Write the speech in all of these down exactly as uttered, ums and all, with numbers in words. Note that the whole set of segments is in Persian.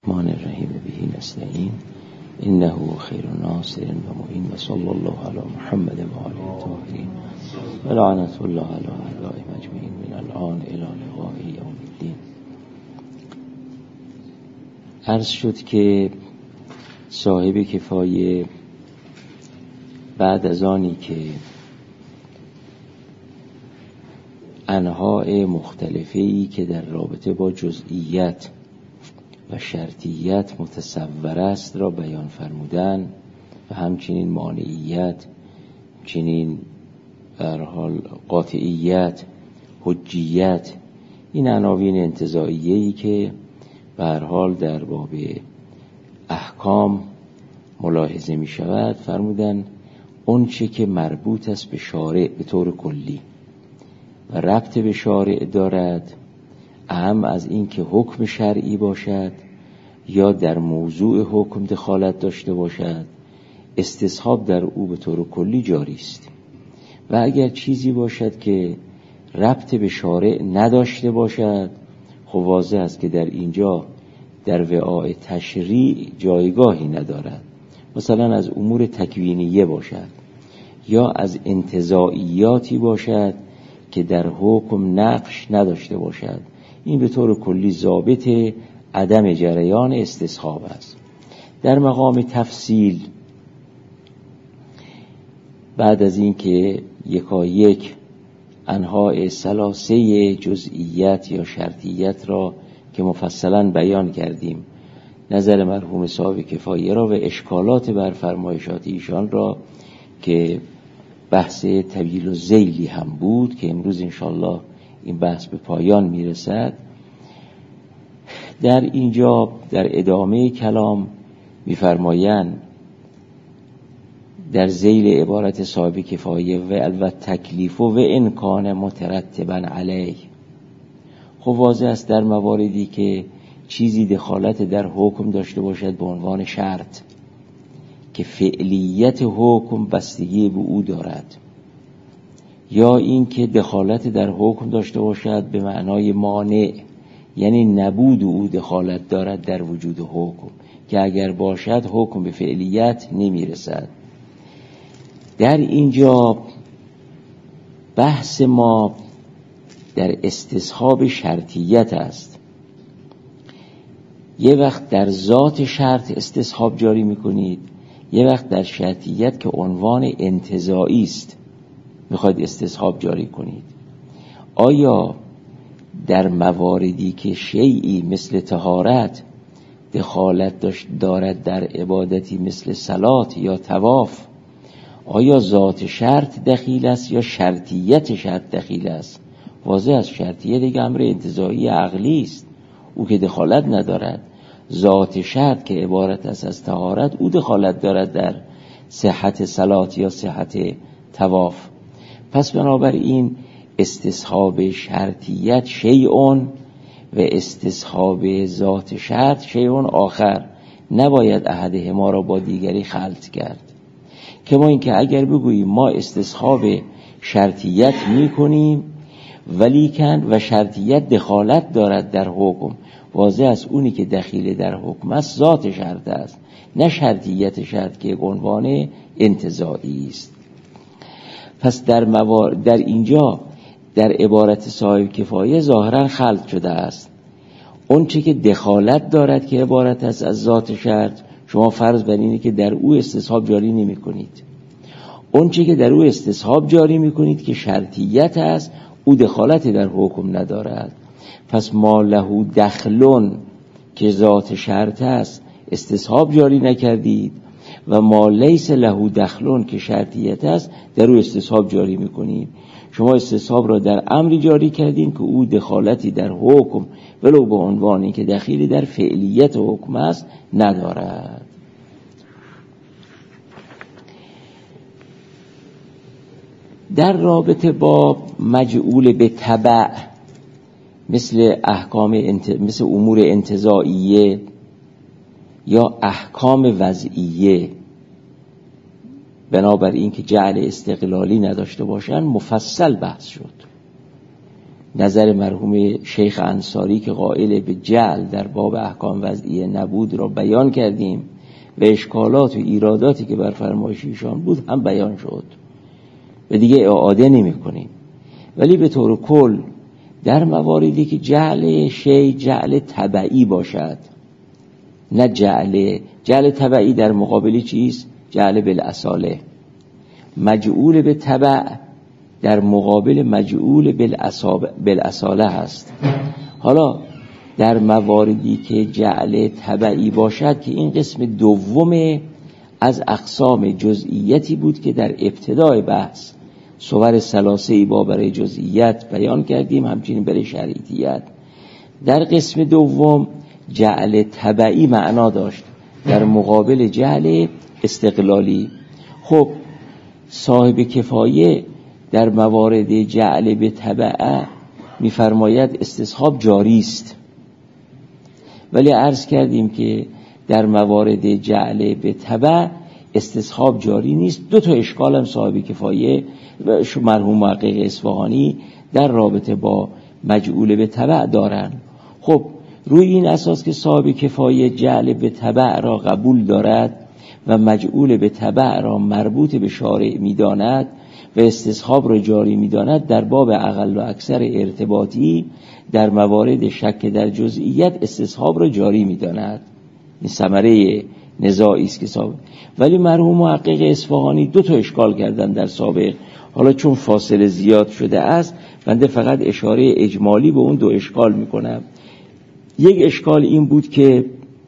الرحمن الرحیم به نستعین انه خیر ناصر و معین و صلی الله علی محمد و آله الطاهرین و لعنت الله علی اعدائهم اجمعین من الان الی لقاء یوم الدین. عرض شد که صاحب کفایه بعد از آنی که انواع مختلفه‌ای که در رابطه با جزئیات و شرطیت متصور است را بیان فرمودن و همچنین مانعیت، چنین در حال قاطعیت، حجیت، این عناوین انتزاعیه‌ای که به هر حال در باب احکام ملاحظه می شود، فرمودن اون چه که مربوط است به شارع به طور کلی و ربط به شارع دارد، اهم از این که حکم شرعی باشد یا در موضوع حکم دخالت داشته باشد، استصحاب در او به طور کلی جاری است. و اگر چیزی باشد که ربط به شارع نداشته باشد، خب واضح است که در اینجا در وعاء تشریع جایگاهی ندارد. مثلا از امور تکوینیه باشد یا از انتزاعیاتی باشد که در حکم نقش نداشته باشد، این به طور کلی ضابط عدم جریان استصحاب است. در مقام تفصیل بعد از این که یکا یک انواع ثلاثه جزئیات یا شرطیت را که مفصلا بیان کردیم، نظر مرحوم صاحب کفایه را و اشکالات بر فرمایشات ایشان را که بحث طویل و ذیلی هم بود که امروز انشالله این بحث به پایان میرسد، در اینجا در ادامه کلام میفرمایند در ذیل عبارت صاحب کفایه و البته تکلیف و امکان مترتبا علیه. خب واضح است در مواردی که چیزی دخالت در حکم داشته باشد به عنوان شرط که فعلیت حکم بستگی به او دارد، یا این که دخالت در حکم داشته باشد به معنای مانع، یعنی نبود او دخالت دارد در وجود حکم که اگر باشد حکم به فعلیت نمیرسد. در اینجا بحث ما در استصحاب شرطیت است. یه وقت در ذات شرط استصحاب جاری میکنید، یه وقت در شرطیت که عنوان انتزاعی است میخواید استصحاب جاری کنید. آیا در مواردی که شیئی مثل طهارت دخالت دارد در عبادتی مثل صلات یا طواف، آیا ذات شرط دخیل است یا شرطیت شرط دخیل است؟ واضح است شرطیت دیگه امر انتزاعی عقلی است، او که دخالت ندارد. ذات شرط که عبارت است از طهارت، او دخالت دارد در صحت صلات یا صحت طواف. پس بنابراین استصحاب شرطیت شیئون و استصحاب ذات شرط شیئون آخر، نباید احدهما را با دیگری خلط کرد. که ما این که اگر بگوییم ما استصحاب شرطیت می کنیم ولیکن و شرطیت دخالت دارد در حکم، واضح است اونی که دخیل در حکم است ذات شرط است، نه شرطیت شرط که عنوان انتزاعی است. پس در موارد در اینجا در عبارت صاحب کفایه ظاهرا خلط شده است. اون چه که دخالت دارد که عبارت است از ذات شرط، شما فرض بر اینه که در او استصحاب جاری نمی کنید. اون چه که در او استصحاب جاری می کنید که شرطیت است، او دخالت در حکم ندارد. پس ما له دخلون که ذات شرط است استصحاب جاری نکردید و ما لیس له دخلون که شرطیت است در او استصحاب جاری میکنید. شما استصحاب را در امری جاری کردین که او دخالتی در حکم ولو به عنوانی که دخیلی در فعلیت حکم است ندارد. در رابطه با مجعول به تبع مثل احکام انت... مثل امور انتزاعیه یا احکام وضعیه، بنابر این که جعل استقلالی نداشته باشن، مفصل بحث شد. نظر مرحوم شیخ انصاری که قائل به جعل در باب احکام وضعیه نبود را بیان کردیم و اشکالات و ایراداتی که بر فرمایش ایشان بود هم بیان شد و دیگه اعاده نمی کنیم. ولی به طور کل در مواردی که جعل شی جعل تبعی باشد، نه جعل جعل تبعی در مقابل چیست؟ جعل بالاصاله. مجعول به تبع در مقابل مجعول بالاصاله هست. حالا در مواردی که جعل تبعی باشد که این قسم دوم از اقسام جزئیتی بود که در ابتدای بحث صور ثلاثه‌ای با برای جزئیت بیان کردیم، همچنین برای شرعیت. در قسم دوم جعل تبعی معنا داشت در مقابل جعل استقلالی. خب صاحب کفایه در موارد جعل به تبع می‌فرماید استصحاب جاری است، ولی عرض کردیم که در موارد جعل به تبع استصحاب جاری نیست. دو تا اشکال هم صاحب کفایه و مرحوم محقق اصفهانی در رابطه با مجعول به تبع دارن. خب روی این اساس که صاحب کفایه جعل به تبع را قبول دارد و مجعول به تبع را مربوط به شارع می‌داند و استصحاب را جاری می‌داند، در باب اقل و اکثر ارتباطی در موارد شک در جزئیت استصحاب را جاری می‌داند. این ثمره نزاعی است که سابق. ولی مرحوم محقق اصفهانی دو تا اشکال کردن در سابق. حالا چون فاصله زیاد شده است بنده فقط اشاره اجمالی به اون دو اشکال می‌کنم. یک اشکال این بود که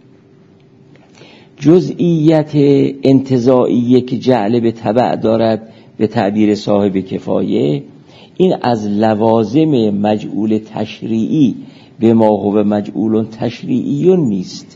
جزئیت انتزاعی که جعل به تبع دارد به تعبیر صاحب کفایه، این از لوازم مجعول تشریعی به ما هو مجعول تشریعی نیست.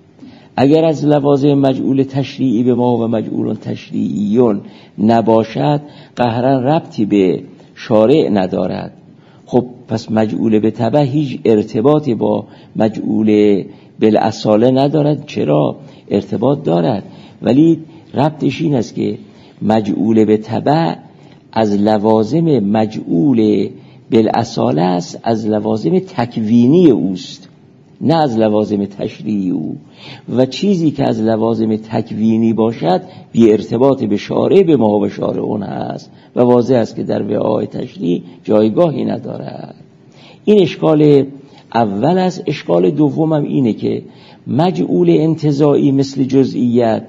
اگر از لوازم مجعول تشریعی به ما هو مجعول تشریعی نباشد قهرا ربطی به شارع ندارد. خب پس مجعول به تبع هیچ ارتباطی با مجعول بالاصاله ندارد. چرا؟ ارتباط دارد، ولی ربطش این است که مجعول به تبع از لوازم مجعول بالاصاله است، از لوازم تکوینی اوست، نه از لوازم تشریعی او. و چیزی که از لوازم تکوینی باشد بی ارتباط به شارع به ما و شارع اون هست و واضح است که در وعای تشریع جایگاهی ندارد. این اشکال اول است. اشکال دومم اینه که مجعول انتزاعی مثل جزئیت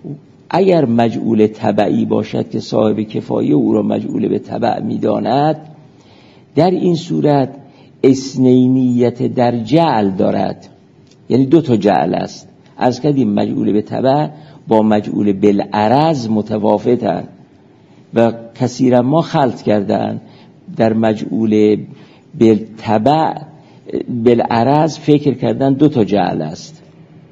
اگر مجعول تبعی باشد که صاحب کفایه او را مجعول به تبع می‌داند، در این صورت اثنینیت در جعل دارد، یعنی دو تا جعل است. عرض کردیم مجعول به تبع با مجعول بالعرض متفاوتند و کثیرا ما خلط کردن. در مجعول بالتبع بالعرض فکر کردن دو تا جعل است،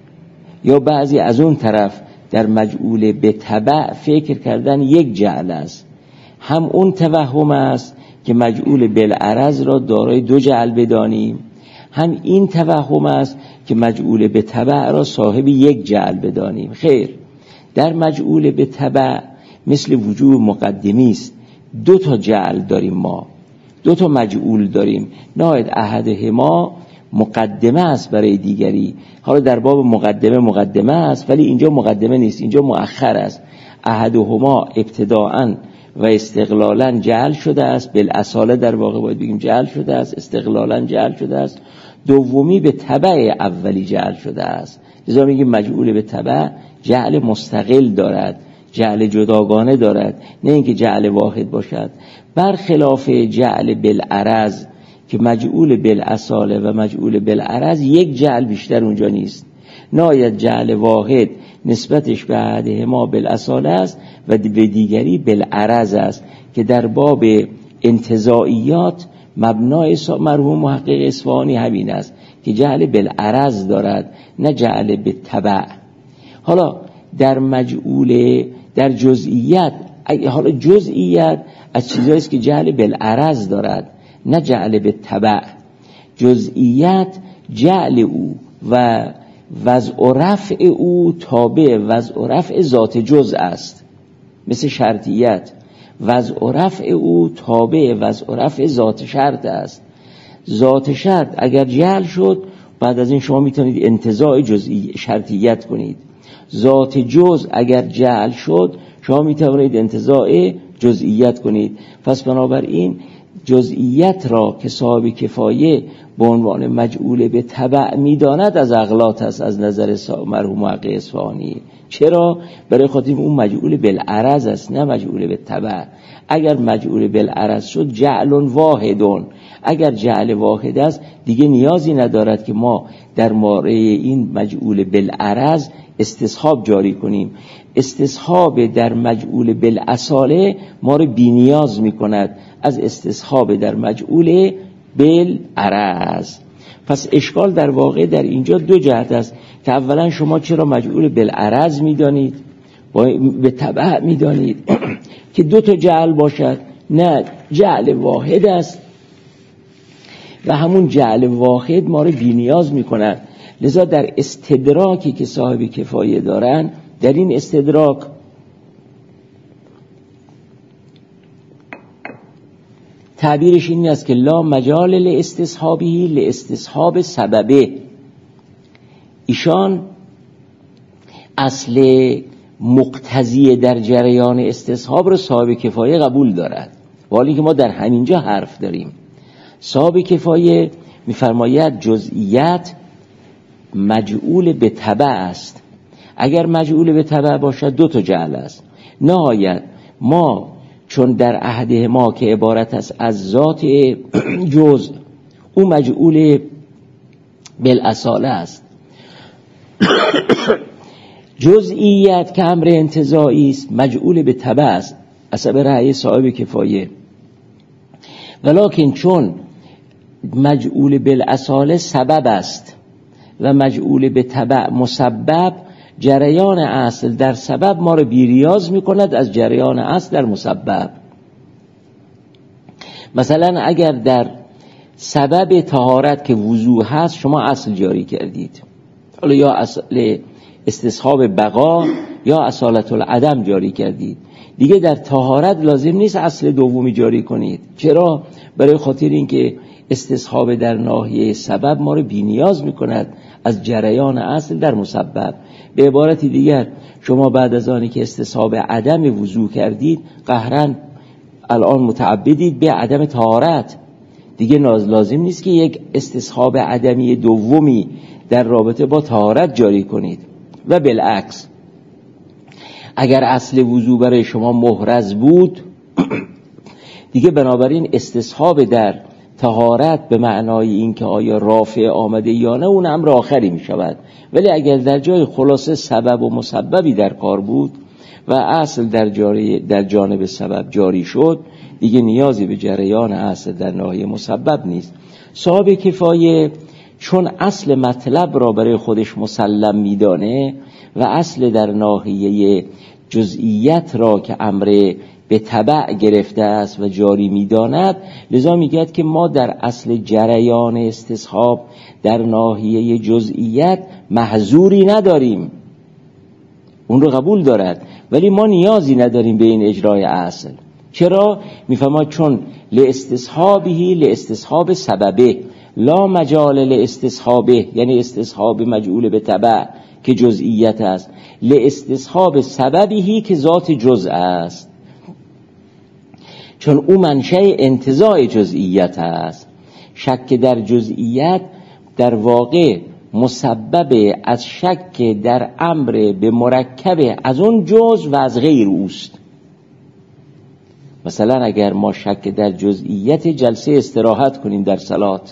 یا بعضی از اون طرف در مجعول به تبع فکر کردن یک جعل است. هم اون توهم است که مجعول بالعرض را دارای دو جعل بدانیم، هم این توهم است که مجعول به تبع را صاحب یک جعل بدانیم. خیر، در مجعول به تبع مثل وجوه مقدمی است. دو تا جعل داریم، ما دو تا مجعول داریم. ناید احدهما مقدمه است برای دیگری. حالا در باب مقدمه مقدمه است، ولی اینجا مقدمه نیست، اینجا مؤخر است. احدهما ابتداءً و استقلالاً جعل شده است، بالاصاله در واقع باید بگیم جعل شده است، استقلالاً جعل شده است. دومی به تبع اولی جعل شده است. لذا میگیم مجعول به تبع جعل مستقل دارد، جعل جداگانه دارد، نه اینکه جعل واحد باشد. برخلاف جعل بالعرض که مجعول بالاصاله و مجعول بالعرض یک جعل بیشتر اونجا نیست. ناید جعل واحد نسبتش به احدهما بالاصاله است و به دیگری بالعرض است که در باب انتزاعیات مبنای مرحوم محقق اصفهانی همین است که جعل بالعرض دارد، نه جعل به تبع. حالا در مجعول در جزئیات، حالا جزئیات از چیزایی است که جعل بالعرض دارد، نه جعل به تبع. جزئیات جعل او و وضع و رفع او تابع وضع و رفع ذات جزء است. مثل شرطیت، وضع و رفع او تابع وضع و رفع ذات شرط است. ذات شرط اگر جعل شد، بعد از این شما میتونید انتزاع جزئی شرطیت کنید. ذات جز اگر جعل شد، شما میتونید انتزاع جزئیت کنید. پس بنابراین جزئیت را که صاحب کفایه به عنوان مجعول به تبع میداند از اغلاط است از نظر مرحوم حق اصفهانی. چرا؟ برای خاطر اون مجعول بالعرض است، نه مجعول به تبع. اگر مجعول بالعرض شد جعل واحدون، اگر جعل واحد است دیگه نیازی ندارد که ما در مورد این مجعول بالعرض استصحاب جاری کنیم. استصحاب در مجعول بالاصاله ما رو بی نیاز می کند از استصحاب در مجعول بالعرض. پس اشکال در واقع در اینجا دو جهت است که اولا شما چرا مجعول بالعرض می دانید، به تبع می دانید که دو تا جعل باشد؟ نه، جعل واحد است و همون جعل واحد ما رو بی نیاز می کند. لذا در استدراکی که صاحب کفایه دارن، در این استدراک تعبیرش این است که لا مجال لاستصحابه لاستصحاب سببه. ایشان اصل مقتضی در جریان استصحاب رو صاحب کفایه قبول دارد، ولی که ما در همینجا حرف داریم. صاحب کفایه میفرماید جزئیت مجعول به تبع است. اگر مجعول به تبع باشد دو تا جعل است. نهایت ما چون در عهد ما که عبارت است از ذات جزء، او مجعول بالاصاله است. جزئیت که امر انتزاعی است مجعول به تبع است حسب رأی صاحب کفایه. ولکن چون مجعول بالاصاله سبب است و مجعول به تبع مسبب، جریان اصل در سبب ما رو بیریاز می کند از جریان اصل در مسبب. مثلا اگر در سبب طهارت که وضو هست شما اصل جاری کردید، حالا یا اصل استصحاب بقا یا اصالت العدم جاری کردید، دیگه در طهارت لازم نیست اصل دومی جاری کنید. چرا؟ برای خاطر اینکه استصحاب در ناحیه سبب ما رو بی نیاز می کند از جریان اصل در مسبب. به عبارت دیگر شما بعد از آنی که استصحاب عدم وضو کردید، قهرن الان متعبدید به عدم طهارت، دیگه لازم نیست که یک استصحاب عدمی دومی در رابطه با طهارت جاری کنید. و بالعکس اگر اصل وضو برای شما محرز بود، دیگه بنابراین استصحاب در طهارت به معنای این که آیا رافع آمده یا نه اون امر آخری می شود. ولی اگر در جای خلاصه سبب و مسببی در کار بود و اصل در, جاری در جانب سبب جاری شد، دیگه نیازی به جریان اصل در ناحیه مسبب نیست. صاحب کفایه چون اصل مطلب را برای خودش مسلم میدانه و اصل در ناحیه جزئیت را که امر به تبع گرفته است و جاری میداند، لذا میگه که ما در اصل جریان استصحاب در ناحیه جزئیت محظوری نداریم. اون رو قبول دارد، ولی ما نیازی نداریم به این اجرای اصل. چرا؟ میفهمد چون لاستصحابه لاستصحاب سببه لا مجال لاستصحابه، یعنی استصحاب مجعول به تبع که جزئیت است، لاستصحاب سببه که ذات جزء است، چون او منشأ انتزاع جزئیت است. شک در جزئیت در واقع مسبب از شک در امر به مرکب از اون جزء و از غیر اوست. مثلا اگر ما شک در جزئیت جلسه استراحت کنیم در صلات،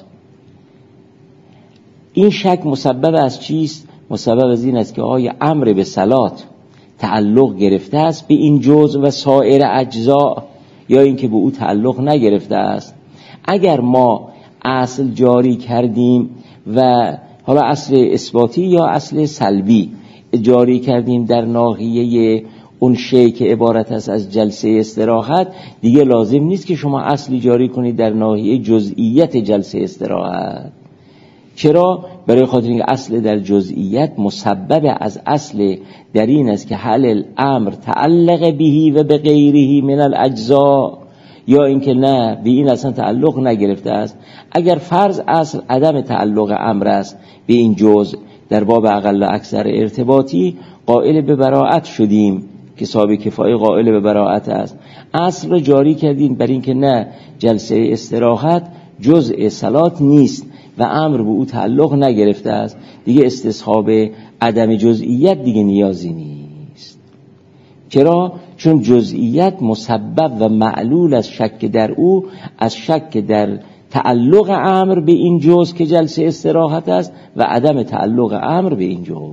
این شک مسبب از چیست؟ مسبب از این است که آیا امر به صلات تعلق گرفته است به این جزء و سایر اجزا یا اینکه به او تعلق نگرفته است. اگر ما اصل جاری کردیم و حالا اصل اثباتی یا اصل سلبی جاری کردیم در ناحیه اون شی که عبارت است از جلسه استراحت، دیگه لازم نیست که شما اصلی جاری کنید در ناحیه جزئیت جلسه استراحت. چرا؟ برای خاطر اینکه اصل در جزئیت مسبب از اصل در این است که حل الامر تعلق بهی و به غیره من الاجزاء، یا اینکه نه به این اصلا تعلق نگرفته است. اگر فرض اصل عدم تعلق امر است به این جزء در باب اقل و اکثر ارتباطی، قائل به براءت شدیم که صاحب کفایه قائل به براءت است. اصل را جاری کردیم بر این که نه جلسه استراحت جزء صلات نیست و امر به او تعلق نگرفته است، دیگه استصحاب عدم جزئیت دیگه نیازی نیست. چرا؟ چون جزئیت مسبب و معلول از شک در او، از شک در تعلق امر به این جزء که جلسه استراحت است و عدم تعلق امر به این جزء.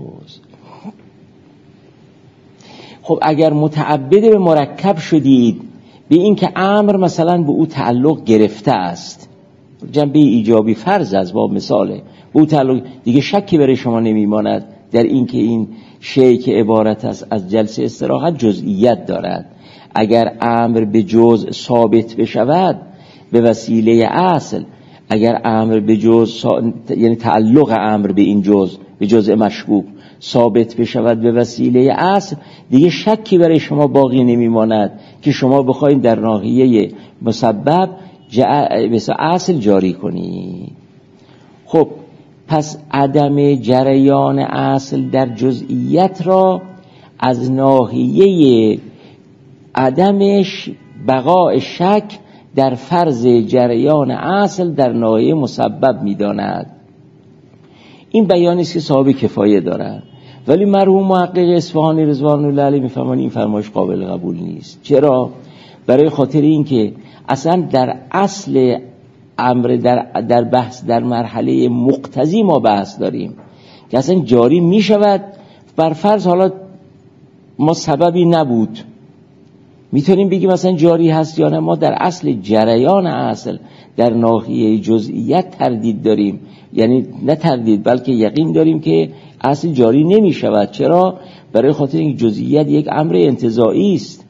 خب اگر متعبد به مرکب شدید به این که امر مثلا به او تعلق گرفته است، جنبه ایجابی فرض از باب مثاله، به او تعلق، دیگه شکی برای شما نمیماند در این که این شیء که عبارت است از جلسه استراحت جزئیت دارد. اگر امر به جزء ثابت بشود به وسیله اصل، اگر امر به جزء یعنی تعلق امر به این جزء به جزء مشکوک ثابت بشود به وسیله اصل، دیگه شکی برای شما باقی نمیماند که شما بخواید در ناحیه مسبب مثل اصل جاری کنید. خب پس عدم جریان اصل در جزئیت را از ناحیه عدمش بقاء شک در فرض جریان اصل در ناحیه مسبب می‌داند. این بیانی است که صاحب کفایه دارد، ولی مرحوم محقق اصفهانی رضوان الله علیه می‌فرماید این فرمایش قابل قبول نیست. چرا؟ برای خاطر اینکه اصلا در اصل امر در در بحث در مرحله مقتضی ما بحث داریم که اصلا جاری می شود. بر فرض حالا ما سببی نبود میتونیم بگیم مثلا جاری هست یا نه. ما در اصل جریان اصل در ناحیه جزئیت تردید داریم، یعنی نه تردید بلکه یقین داریم که اصل جاری نمی شود. چرا؟ برای خاطر اینکه جزئیت یک امر انتزاعی است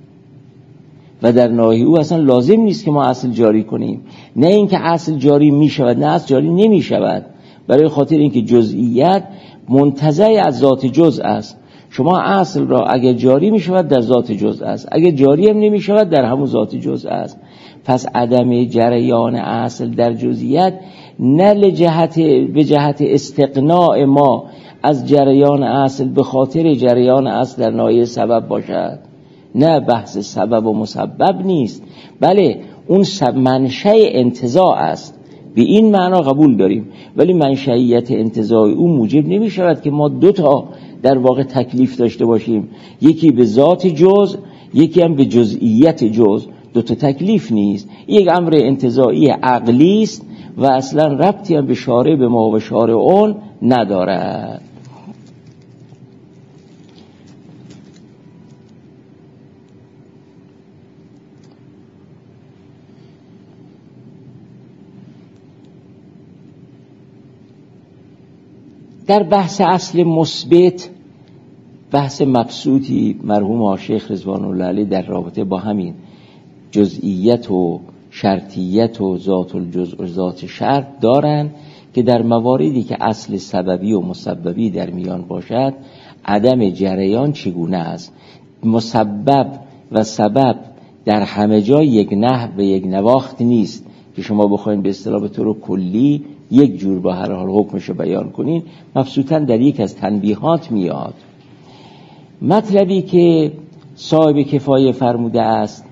و در ناحیه او اصلا لازم نیست که ما اصل جاری کنیم. نه اینکه اصل جاری می شود نه اصل جاری نمی شود، برای خاطر اینکه جزئیت منتزع از ذات جزء است. شما اصل را اگر جاری می شود در ذات جزء است، اگر جاری هم نمی شود در همون ذات جزء است. پس عدم جریان اصل در جزئیت نه لجهت به جهت استقناع ما از جریان اصل به خاطر جریان اصل در ناحیه سبب باشد، نه بحث سبب و مسبب نیست، بله اون منشأ انتزاع است. به این معنا قبول داریم، ولی منشأیت انتزاع اون موجب نمی شود که ما دو تا در واقع تکلیف داشته باشیم، یکی به ذات جزء یکی هم به جزئیت جزء. دو تا تکلیف نیست، یک امر انتزاعی عقلی است و اصلا ربطی هم به شارع به ما و شارع اون ندارد. در بحث اصل مثبت بحث مبسوطی مرحوم شیخ رضوان الله علیه در رابطه با همین جزئیت و شرطیت و ذات الجزء و ذات شرط دارن که در مواردی که اصل سببی و مسببی در میان باشد عدم جریان چگونه است. مسبب و سبب در همه جا یک نحو و یک نواخت نیست که شما بخواید به اصطلاح به طور کلی یک جور با هر حال حکمش رو بیان کنین. مبسوطاً در یک از تنبیهات میاد مطلبی که صاحب کفایه فرموده است.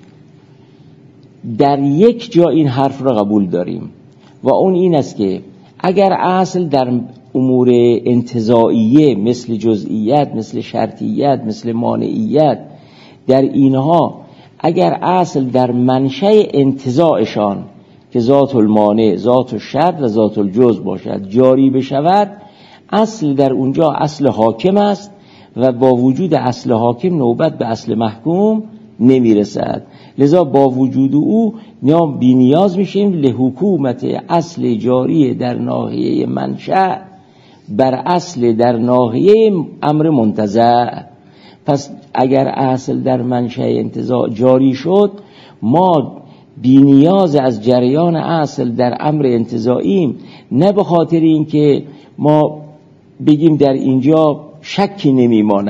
در یک جا این حرف را قبول داریم و اون این است که اگر اصل در امور انتزاعیه مثل جزئیت، مثل شرطیت، مثل مانعیت، در اینها اگر اصل در منشأ انتزاعشان که ذات المانع، ذات الشرط و ذات الجزء باشد جاری بشود، اصل در اونجا اصل حاکم است و با وجود اصل حاکم نوبت به اصل محکوم نمیرسد. لذا با وجود او نیام بی نیاز میشیم لحکومت اصل جاری در ناحیه منشأ بر اصل در ناحیه امر منتزع. پس اگر اصل در منشأ انتزاع جاری شد، ما بی نیاز از جریان اصل در امر انتزاعیم، نه به خاطر اینکه ما بگیم در اینجا شکی نمیماند،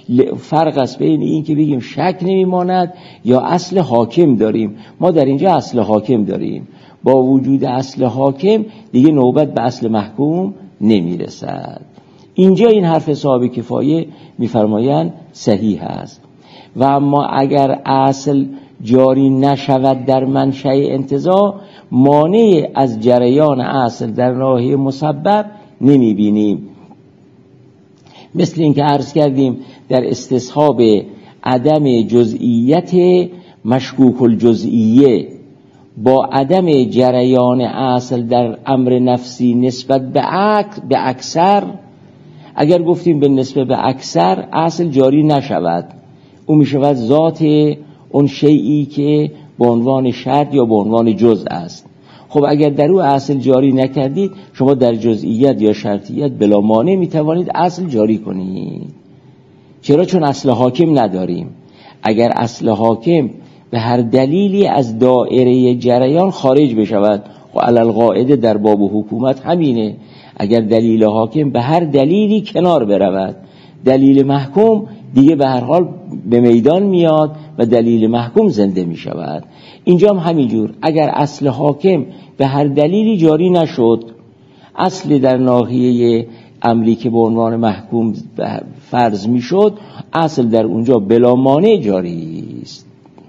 فرق است بین این که بگیم شک نمیماند یا اصل حاکم داریم. ما در اینجا اصل حاکم داریم، با وجود اصل حاکم دیگه نوبت به اصل محکوم نمیرسد. اینجا این حرف صاحب کفایه میفرمایند صحیح است. و اما اگر اصل جاری نشود در منشأ انتزاع، مانع از جریان اصل در ناحیه مسبب نمیبینیم. مثل این که عرض کردیم در استصحاب عدم جزئیت مشکوک الجزئیه با عدم جریان اصل در امر نفسی نسبت به عکس به اکثر، اگر گفتیم به نسبت به اکثر اصل جاری نشود، اون میشود ذات اون شیئی که به عنوان شرط یا به عنوان جزء است. خب اگر در او اصل جاری نکردید، شما در جزئیت یا شرطیت بلا مانع میتوانید اصل جاری کنید. چرا؟ چون اصل حاکم نداریم. اگر اصل حاکم به هر دلیلی از دائره جریان خارج بشود، و علی القاعده در باب حکومت همینه، اگر دلیل حاکم به هر دلیلی کنار برود، دلیل محکوم دیگه به هر حال به میدان میاد و دلیل محکوم زنده می شود. اینجا هم همینجور، اگر اصل حاکم به هر دلیلی جاری نشد، اصل در ناحیه امری که به عنوان محکوم فرض می شد، اصل در اونجا بلا مانع جاری است.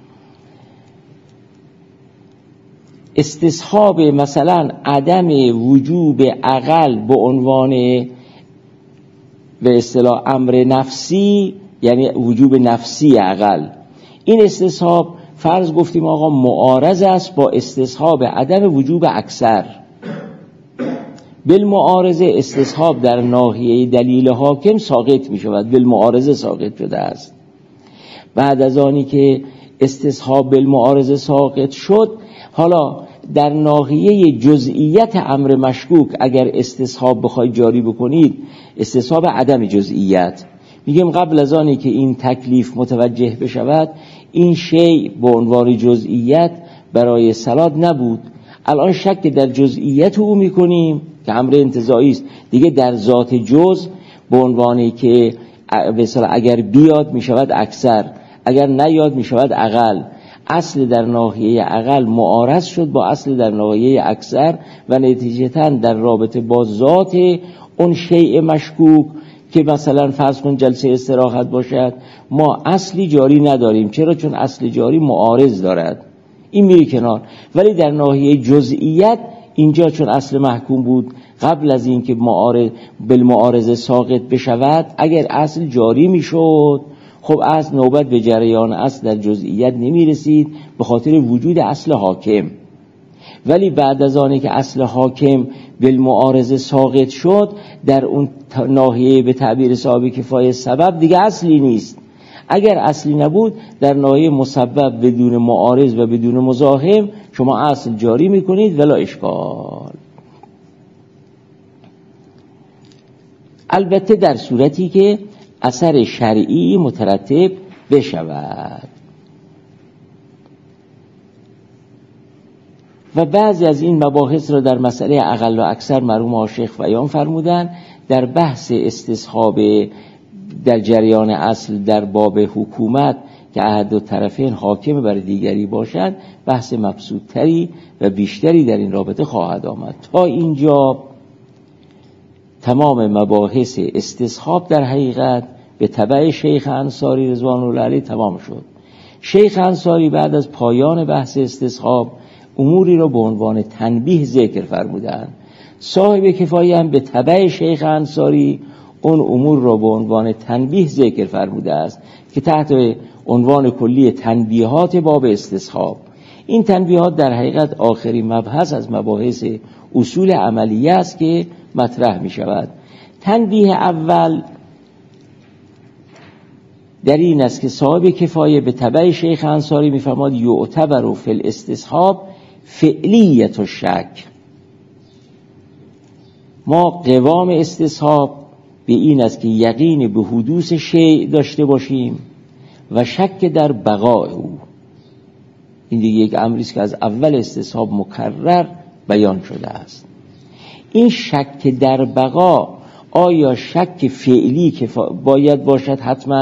استصحاب مثلا عدم وجوب عقل به عنوان به اصطلاح امر نفسی، یعنی وجوب نفسی عقل، این استصحاب فرض گفتیم آقا معارض است با استصحاب عدم وجوب اکثر. بالمعارضه استصحاب در ناحیه دلیل حاکم ساقط می شود، بالمعارضه ساقط شده است. بعد از آنی که استصحاب بالمعارضه ساقط شد، حالا در ناحیه جزئیت امر مشکوک اگر استصحاب بخواید جاری بکنید، استصحاب عدم جزئیت، میگم قبل از آنی که این تکلیف متوجه بشود، این شیء به عنوان جزئیت برای صلات نبود، الان شک در جزئیت او میکنیم که امر انتزاعی است، دیگه در ذات جز به عنوانی که مثلا اگر بیاد میشود اکثر، اگر نیاد میشود اقل. اصل در ناحیه اقل معارض شد با اصل در ناحیه اکثر و نتیجتاً در رابطه با ذات اون شیء مشکوک که مثلا فرض کن جلسه استراحت باشد، ما اصلی جاری نداریم. چرا؟ چون اصل جاری معارض دارد، این میری کنار. ولی در ناحیه جزئیت اینجا چون اصل محکوم بود قبل از این که معارض بالمعارضه ساقط بشود، اگر اصل جاری میشد، خب از نوبت به جریان اصل در جزئیت نمی رسید به خاطر وجود اصل حاکم. ولی بعد از آنه که اصل حاکم بالمعارضه ساقط شد، در اون ناحیه به تعبیر صاحب کفایه سبب دیگه اصلی نیست. اگر اصلی نبود، در ناحیه مسبب بدون معارض و بدون مزاحم شما اصل جاری میکنید ولا اشکال. البته در صورتی که اثر شرعی مترتب بشود. و بعضی از این مباحث را در مسئله اقل و اکثر مرحوم آقای شیخ بیان فرمودن. در بحث استصحاب در جریان اصل در باب حکومت که احد الطرفین حاکم بر دیگری باشد، بحث مبسوط‌تری و بیشتری در این رابطه خواهد آمد. تا اینجا تمام مباحث استصحاب در حقیقت به تبع شیخ انصاری رضوان الله علیه تمام شد. شیخ انصاری بعد از پایان بحث استصحاب اموری را به عنوان تنبیه ذکر فرمودند. صاحب کفایه هم به تبع شیخ انصاری اون امور را به عنوان تنبیه ذکر فرموده است که تحت عنوان کلی تنبیهات باب استصحاب. این تنبیهات در حقیقت آخرین مبحث از مباحث اصول عملیه است که مطرح می شود. تنبیه اول در این است که صاحب کفایه به تبع شیخ انصاری می فرماد یعتبر فی الاستصحاب فعلیت و شک. ما قوام استصحاب به این است که یقین به حدوث شیء داشته باشیم و شک در بقای او. این دیگه یک امری است که از اول استصحاب مکرر بیان شده است. این شک در بقا آیا شک فعلی که باید باشد حتما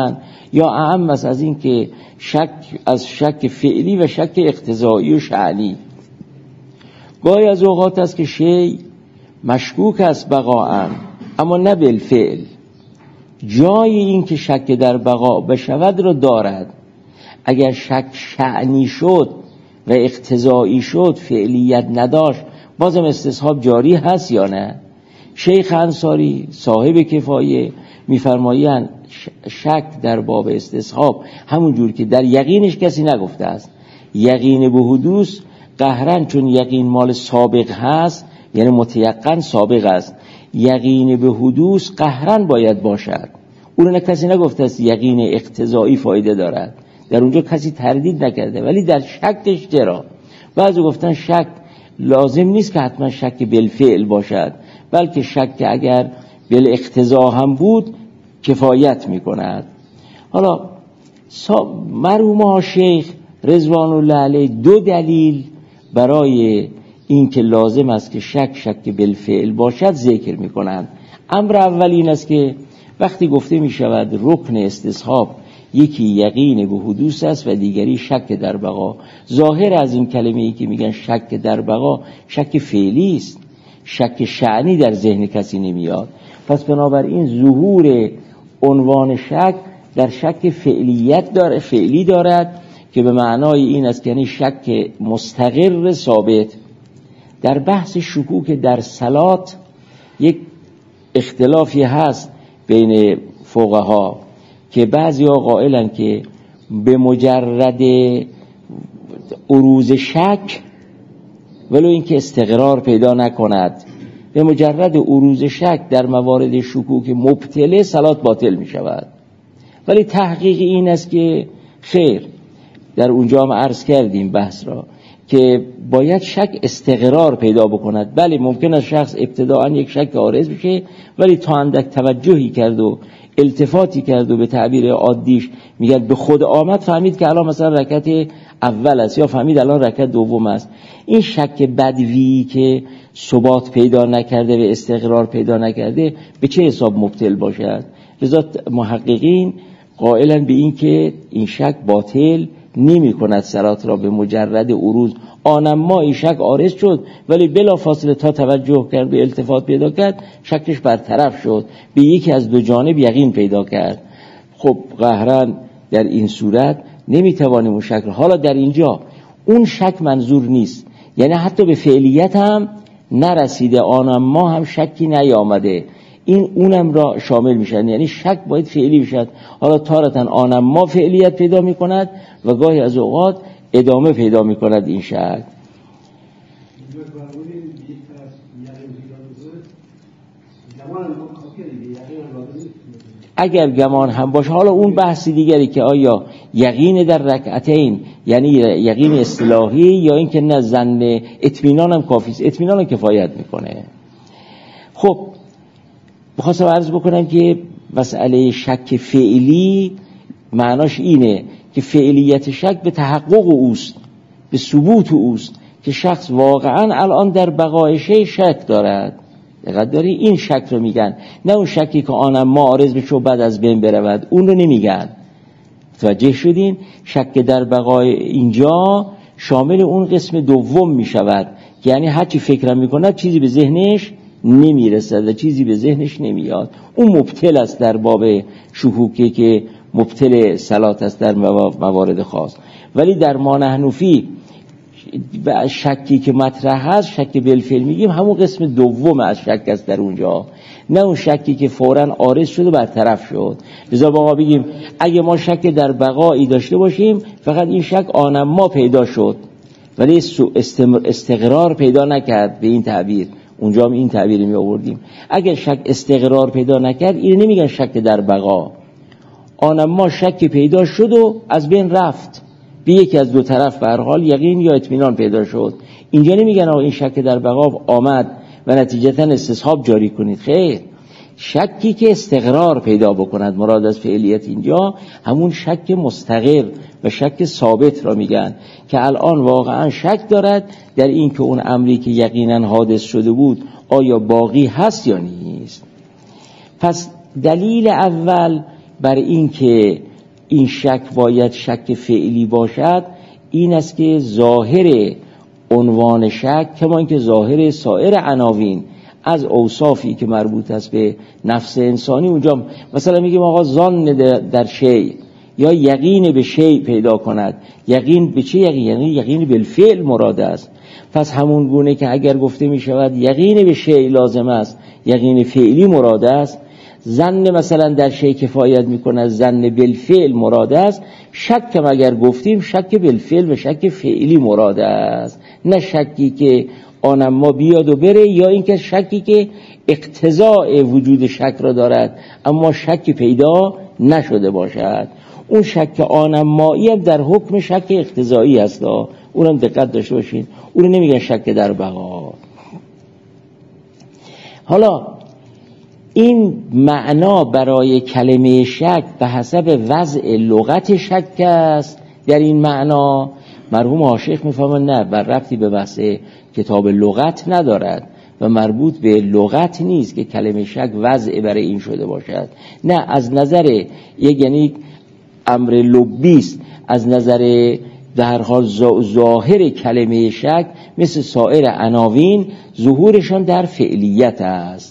یا اهم است از این که شک از شک فعلی و شک اقتضایی و شأنی. گاهی از اوقات است که شی مشکوک است بقاءً اما نه بالفعل، جای این که شک در بقا بشود را دارد. اگر شک شأنی شد و اقتضایی شد، فعلیت نداشت، بازم استصحاب جاری هست یا نه؟ شیخ انصاری صاحب کفایه میفرمایند شک در باب استصحاب همون جور که در یقینش کسی نگفته است، یقین به حدوث قهرن، چون یقین مال سابق هست یعنی متیقن سابق است، یقین به حدوث قهرن باید باشد. اون نه کسی نگفته است یقین اقتضایی فایده دارد، در اونجا کسی تردید نکرده. ولی در شکش چرا؟ بعضی گفتن شک لازم نیست که حتما شک بالفعل باشد، بلکه شک اگر بالاقتضا هم بود کفایت میکند. حالا مرحوم ها شیخ رضوان الله علیه دو دلیل برای این که لازم است که شک شک بالفعل باشد ذکر میکنند. امر اول این است که وقتی گفته میشود رکن استصحاب یکی یقین به حدوث است و دیگری شک در بقا، ظاهر از این کلمه ای که میگن شک در بقا شک فعلی است، شک شأنی در ذهن کسی نمیاد. پس بنابراین ظهور عنوان شک در شک فعلیت داره، فعلی دارد که به معنای این است که یعنی شک مستقر ثابت. در بحث شکوک در صلات یک اختلافی هست بین فقها که بعضیا قائلن که به مجرد عروض شک ولو اینکه استقرار پیدا نکند، به مجرد عروض شک در موارد شکوک مبتله صلات باطل می شود. ولی تحقیق این است که خیر، در اونجا هم عرض کردیم بحث را که باید شک استقرار پیدا بکند. بله ممکن است شخص ابتداعا یک شک عارض بشه، ولی تا اندک توجهی کرد و التفاتی کرد و به تعبیر عادیش میگن به خود آمد، فهمید که الان مثلا رکعت اول است یا فهمید الان رکعت دوم است. این شک بدوی که ثبات پیدا نکرده و استقرار پیدا نکرده به چه حساب مبتل باشد؟ لذا محققین قائلن به این که این شک باطل نمی کند صلات را به مجرد عروض. آنما این شک عارض شد ولی بلا فاصله تا توجه کرد و التفات پیدا کرد، شکش برطرف شد، به یکی از دو جانب یقین پیدا کرد. خب قهرن در این صورت نمیتوانیم اون شک. حالا در اینجا اون شک منظور نیست، یعنی حتی به فعلیت هم نرسیده، آنما هم شکی نیامده، این اونم را شامل میشن، یعنی شک باید فعلی بشد. حالا تارتن آنما فعلیت پیدا میکند و گاهی از اوقات ادامه پیدا میکند این شک. اگر گمان هم باشه، حالا اون بحثی دیگری که آیا یقین در رکعتین یعنی یقین اصطلاحی یا این که نه ظن اطمینان هم کافی است، اطمینان هم کفایت میکنه. خب بخواستم عرض بکنم که مسئله شک فعلی معناش اینه که فعلیت شک به تحقق اوست، به ثبوت اوست، که شخص واقعا الان در بقای شی شک دارد. دقت داری؟ این شک رو میگن، نه اون شکی که آنم معارض بشه بعد از بین برود، اون رو نمیگن. توجه شدین؟ شک در بقای اینجا شامل اون قسم دوم میشود که یعنی هرچی فکر میکنه چیزی به ذهنش نمیرسد و چیزی به ذهنش نمیاد. اون مبتل است در باب شکوکه که مبتل صلات است در موارد خاص. ولی در ما نحنفی شکی که مطرح هست، شک بالفعل میگیم، همون قسم دوم از شک است در اونجا، نه اون شکی که فوراً عارض شد و برطرف شد. لذا با ما بگیم اگه ما شک در بقایی داشته باشیم فقط این شک آنما پیدا شد ولی استقرار پیدا نکرد، به این تعبیر اونجا هم این تعبیر می آوردیم. اگر شک استقرار پیدا نکرد این نمیگن شک در بقا، آنما شک پیدا شد و از بین رفت، به یکی از دو طرف به هر حال یقین یا اطمینان پیدا شد. اینجا نمیگن آقا این شک در بقا آمد و نتیجتا استصحاب جاری کنید، خیر، شکی که استقرار پیدا بکند. مراد از فعلیت اینجا همون شک مستقر و شک ثابت را میگن که الان واقعا شک دارد در این که اون امری که یقینا حادث شده بود آیا باقی هست یا نیست. پس دلیل اول بر این که این شک باید شک فعلی باشد، این است که ظاهر عنوان شک کما اینکه ظاهر سایر عناوین از اوصافی که مربوط است به نفس انسانی، اونجا مثلا میگیم آقا ظن در شیء یا یقین به شیء پیدا کند. یقین به چه یقین؟ یعنی یقین بالفعل مراد است. پس همون گونه که اگر گفته می شود یقین به شیء لازم است، یقین فعلی مراد است. ظن مثلا در شیء کفایت میکنه، ظن بالفعل مراد است. شک هم اگر گفتیم شک بالفعل و شک فعلی مراد است، نه شکی که آنم ما بیاد و بره، یا اینکه شکی که اقتضاء وجود شک را دارد اما شک پیدا نشده باشد. اون شک آنم مایی هم در حکم شک اقتضایی است، اونم دقت داشته باشین، اون نمیگن شک در بقا. حالا این معنا برای کلمه شک به حسب وضع لغت شک است. در این معنا مرحوم عاشق میفهمن نه، بر ربطی به بحث کتاب لغت ندارد و مربوط به لغت نیست که کلمه شک وضع برای این شده باشد. نه، از نظر یک یعنی امر لبی است، از نظر در حال ظاهر کلمه شک مثل سایر عناوین ظهورشان در فعلیت است.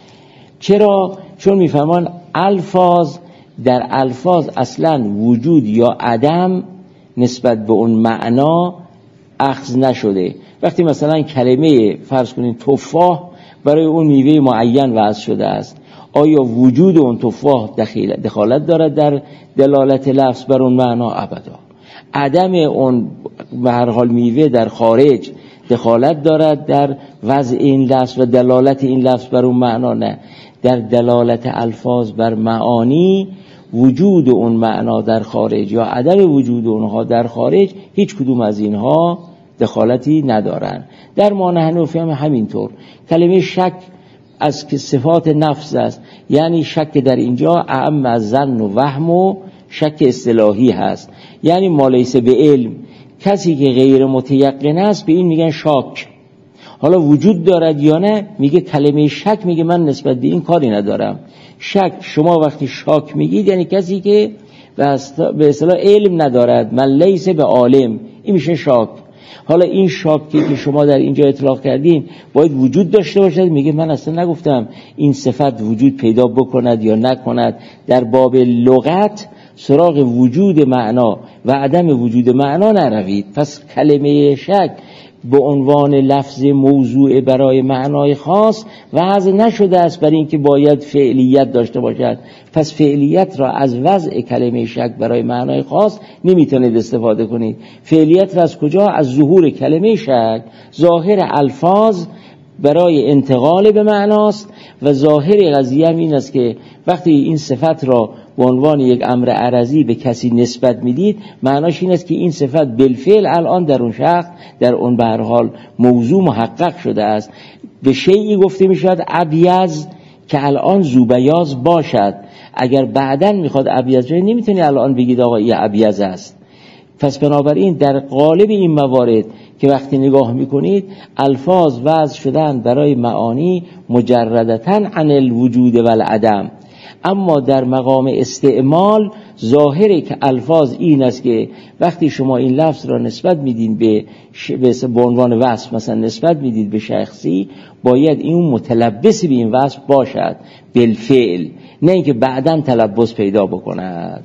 چرا؟ چون میفهمان الفاظ در الفاظ اصلا وجود یا عدم نسبت به اون معنا اخذ نشده. وقتی مثلا کلمه فرض کنین تفاح برای اون میوه معین وضع شده است، آیا وجود اون تفاح دخالت دارد در دلالت لفظ بر اون معنا؟ ابدا. عدم اون به هر حال میوه در خارج دخالت دارد در وضع این لفظ و دلالت این لفظ بر اون معنا؟ نه. در دلالت الفاظ بر معانی وجود اون معنا در خارج یا عدم وجود اونها در خارج هیچ کدوم از اینها دخالتی ندارن. در ما نحنفی هم همینطور. کلمه شک از که صفات نفس است، یعنی شک در اینجا اعم از ظن و وهم و شک اصطلاحی هست، یعنی ما لیس به علم. کسی که غیر متیقن است به این میگن شاک. حالا وجود دارد یا نه، میگه کلمه شک میگه من نسبت به این کاری ندارم. شک شما وقتی شاک میگید یعنی کسی که به اصطلاح علم ندارد، من لیس به عالم، این میشه شاک. حالا این شاکی که شما در اینجا اطلاق کردین باید وجود داشته باشد، میگه من اصلا نگفتم این صفت وجود پیدا بکند یا نکند. در باب لغت سراغ وجود معنا و عدم وجود معنا نروید. پس کلمه شک به عنوان لفظ موضوع برای معنای خاص وضع نشده است برای اینکه باید فعلیت داشته باشد. پس فعلیت را از وضع کلمه شک برای معنای خاص نمیتونید استفاده کنید. فعلیت را از کجا؟ از ظهور کلمه شک. ظاهر الفاظ برای انتقال به معناست و ظاهر قضیه هم این است که وقتی این صفت را به عنوان یک امر عرضی به کسی نسبت میدید، معناش این است که این صفت بالفعل الان در اون شخص در اون به هر حال موضوع محقق شده است. به شیئی گفته میشود ابیض که الان زوبیاض باشد. اگر بعداً میخواد ابیض بشه نمیتونی الان بگید آقا این ابیض است. پس بنابراین در قالب این موارد که وقتی نگاه میکنید الفاظ وضع شدن برای معانی مجردتاً عن الوجود و العدم، اما در مقام استعمال ظاهره که الفاظ این است که وقتی شما این لفظ را نسبت میدین به به عنوان وصف، مثلا نسبت میدید به شخصی، باید این متلبس به این وصف باشد بالفعل، نه اینکه بعداً تلبس پیدا بکند.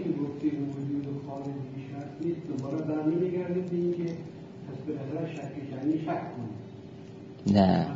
نه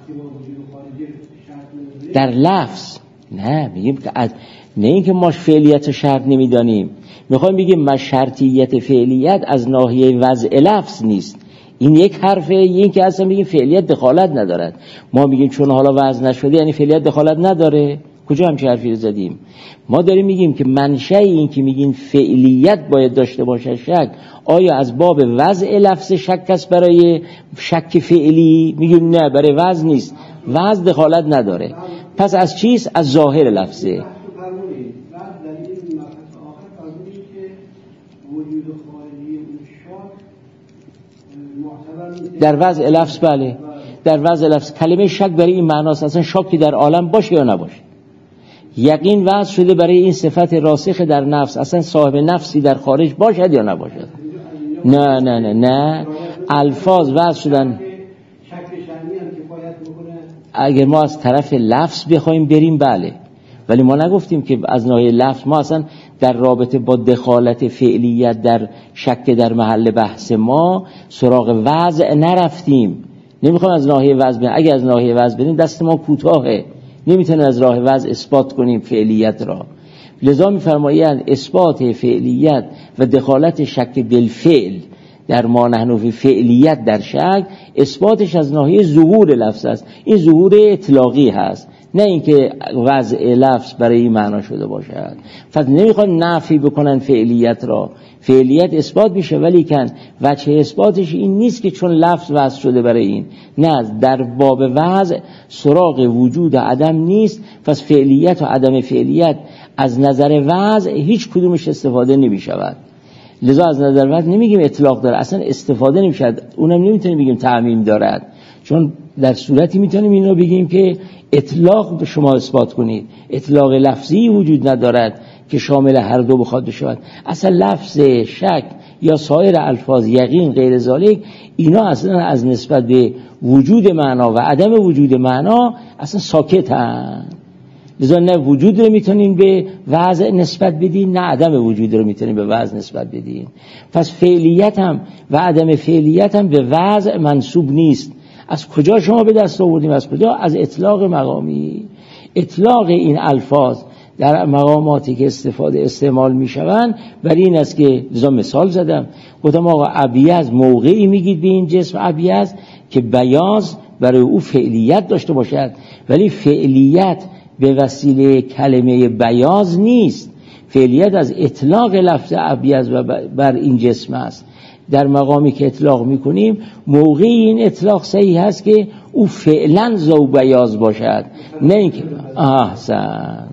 در لفظ نه میگیم که از نه اینکه ما فعلیت شرط نمیدانیم، میخوایم بگیم ما شرطیت فعلیت از ناحیه وضع لفظ نیست. این یک حرفه، این که اصلا میگیم فعلیت دخالت ندارد. ما میگیم چون حالا وضع نشده یعنی فعلیت دخالت نداره. کجا هم چه حرفی رو زدیم؟ ما داریم میگیم که منشأ این که میگیم فعلیت باید داشته باشه شک، آیا از باب وضع لفظ شک است برای شک فعلی؟ میگیم نه، برای وضع نیست، وضع دخالت نداره. پس از چیست؟ از ظاهر لفظه. در وضع لفظ بله، در وضع لفظ کلمه شک برای این معناست اصلا شکی در عالم باشه یا نباشه. یقین وضع شده برای این صفت راسخ در نفس، اصلا صاحب نفسی در خارج باشد یا نباشد. نه نه نه نه الفاظ وضع شدن. اگر ما از طرف لفظ بخوایم بریم بله، ولی ما نگفتیم که از ناحیه لفظ. ما اصلا در رابطه با دخالت فعلیت در شک در محل بحث ما سراغ وضع نرفتیم. نمیخوام از ناحیه وضع بریم. اگر از ناحیه وضع بریم دست ما کوتاهه، نمیتونیم از راه وضع اثبات کنیم فعلیت را. لذا میفرمایند اثبات فعلیت و دخالت شک بالفعل در ما نحن فی فعلیت در شک، اثباتش از ناحیه ظهور لفظ است. این ظهور اطلاقی هست، نه اینکه وضع لفظ برای این معنا شده باشد. پس نمیخوان نفی بکنن فعلیت را، فعلیت اثبات میشه، ولی کن وجه اثباتش این نیست که چون لفظ وضع شده برای این. نه، در باب وضع سراغ وجود عدم نیست. پس فعلیت و عدم فعلیت از نظر وضع هیچ کدومش استفاده نمیشود. لذا از نظر وضع نمیگیم اطلاق داره، اصلا استفاده نمیشود. اونم نمیتونیم بگیم تعمیم دارد، چون در صورتی میتونیم اینو بگیم که اطلاق به شما اثبات کنید. اطلاق لفظی وجود ندارد که شامل هر دو بخواد بشود. اصلا لفظ شک یا سایر الفاظ یقین غیر ذالک، اینا اصلا از نسبت به وجود معنا و عدم وجود معنا اصلا ساکت هستند. لذا نه وجود رو میتونین به وضع نسبت بدین، نه عدم وجود رو میتونین به وضع نسبت بدین. پس فعلیت هم و عدم فعلیت هم به وضع منسوب نیست. از کجا شما به دست آوردیم؟ از کجا؟ از اطلاق مقامی. اطلاق این الفاظ در مقاماتی که استفاده استعمال میشوند برای این است که لذا مثال زدم، گفتم آقا ابیض موقعی میگید به این جسم ابیض که بیاض برای او فعلیت داشته باشد، ولی فعلیت به وسیله کلمه بیاض نیست. فعلیت از اطلاق لفظ ابیض و بر این جسم است. در مقامی که اطلاق میکنیم موقعی این اطلاق صحیح هست که او فعلا ذو بیاض باشد، نه اینکه احسن.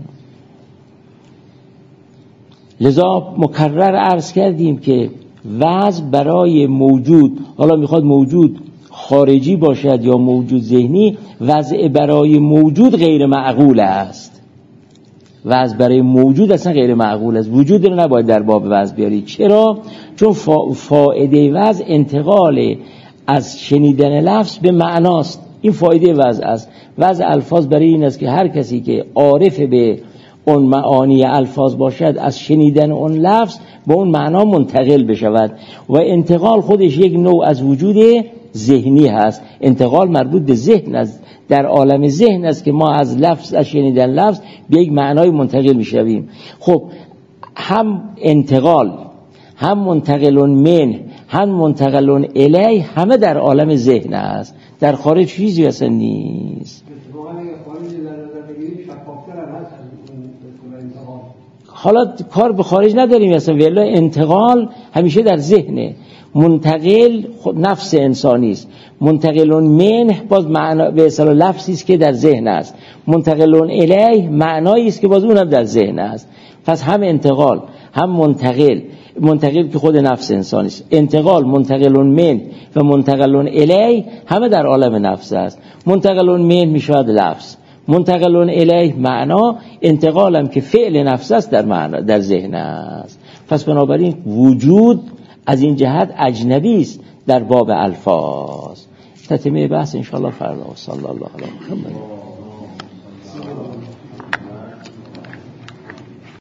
لذا مکرر عرض کردیم که وضع برای موجود، حالا میخواد موجود خارجی باشد یا موجود ذهنی، وضع برای موجود غیر معقول است. وضع برای موجود اصلا غیر معقول است. وجود رو نباید در باب وضع بیاری. چرا؟ چون فا... فائده وضع انتقال از شنیدن لفظ به معناست. این فایده وضع است. وضع الفاظ برای این است که هر کسی که عارف به اون معانی الفاظ باشد، از شنیدن اون لفظ به اون معنا منتقل بشود. و انتقال خودش یک نوع از وجود ذهنی هست. انتقال مربوط به ذهن است، در عالم ذهن است که ما از لفظ، از شنیدن لفظ به یک معنای منتقل میشویم. خب هم انتقال، هم منتقلون من، هم منتقلون الی، همه در عالم ذهن است، در خارج چیزی اصلا نیست. حالا کار به خارج نداریم اصلا، ولی انتقال همیشه در ذهنه. منتقل خود نفس انسانی است. منتقلون من باز معنا به اصطلاح لفظی است که در ذهن است. منتقلون الیه معنایی است که باز اونم در ذهن است. پس هم انتقال هم منتقل، منتقل که خود نفس انسانی است، انتقال منتقلون من و منتقلون الیه همه در عالم نفس است. منتقلون من میشود لفظ، منتقلون الیه معنا، انتقالم که فعل نفس است در معنا در ذهن است. پس بنابراین وجود از این جهت اجنبی است در باب الفاظ. تتمه بحث انشاءالله فردا. صلی الله علیه و سلم.